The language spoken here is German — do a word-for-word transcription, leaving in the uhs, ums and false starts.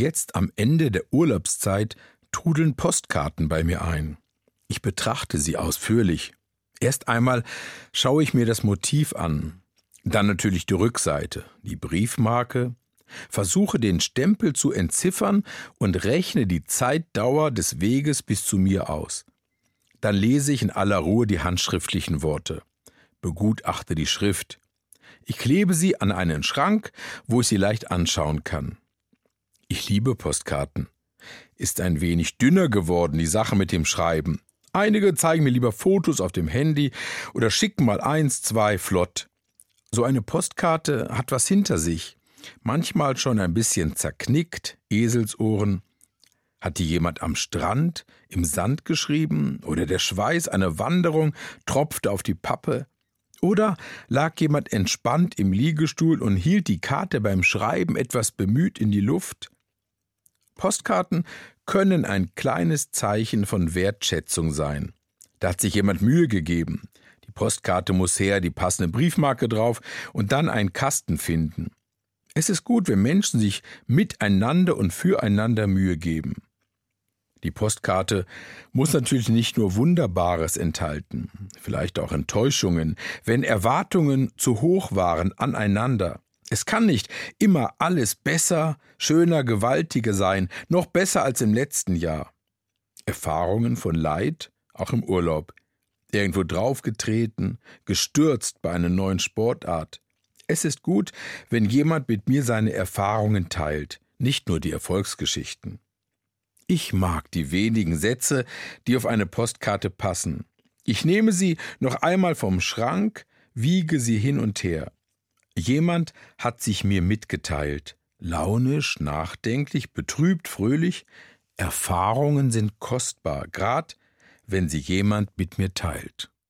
Jetzt am Ende der Urlaubszeit trudeln Postkarten bei mir ein. Ich betrachte sie ausführlich. Erst einmal schaue ich mir das Motiv an, dann natürlich die Rückseite, die Briefmarke, versuche den Stempel zu entziffern und rechne die Zeitdauer des Weges bis zu mir aus. Dann lese ich in aller Ruhe die handschriftlichen Worte, begutachte die Schrift. Ich klebe sie an einen Schrank, wo ich sie leicht anschauen kann. Ich liebe Postkarten. Ist ein wenig dünner geworden, die Sache mit dem Schreiben. Einige zeigen mir lieber Fotos auf dem Handy oder schicken mal eins, zwei flott. So eine Postkarte hat was hinter sich. Manchmal schon ein bisschen zerknickt, Eselsohren. Hat die jemand am Strand, im Sand geschrieben oder der Schweiß einer Wanderung tropfte auf die Pappe? Oder lag jemand entspannt im Liegestuhl und hielt die Karte beim Schreiben etwas bemüht in die Luft? Postkarten können ein kleines Zeichen von Wertschätzung sein. Da hat sich jemand Mühe gegeben. Die Postkarte muss her, die passende Briefmarke drauf und dann einen Kasten finden. Es ist gut, wenn Menschen sich miteinander und füreinander Mühe geben. Die Postkarte muss natürlich nicht nur Wunderbares enthalten, vielleicht auch Enttäuschungen, wenn Erwartungen zu hoch waren aneinander. Es kann nicht immer alles besser, schöner, gewaltiger sein, noch besser als im letzten Jahr. Erfahrungen von Leid, auch im Urlaub. Irgendwo draufgetreten, gestürzt bei einer neuen Sportart. Es ist gut, wenn jemand mit mir seine Erfahrungen teilt, nicht nur die Erfolgsgeschichten. Ich mag die wenigen Sätze, die auf eine Postkarte passen. Ich nehme sie noch einmal vom Schrank, wiege sie hin und her. Jemand hat sich mir mitgeteilt. Launisch, nachdenklich, betrübt, fröhlich. Erfahrungen sind kostbar, grad wenn sie jemand mit mir teilt.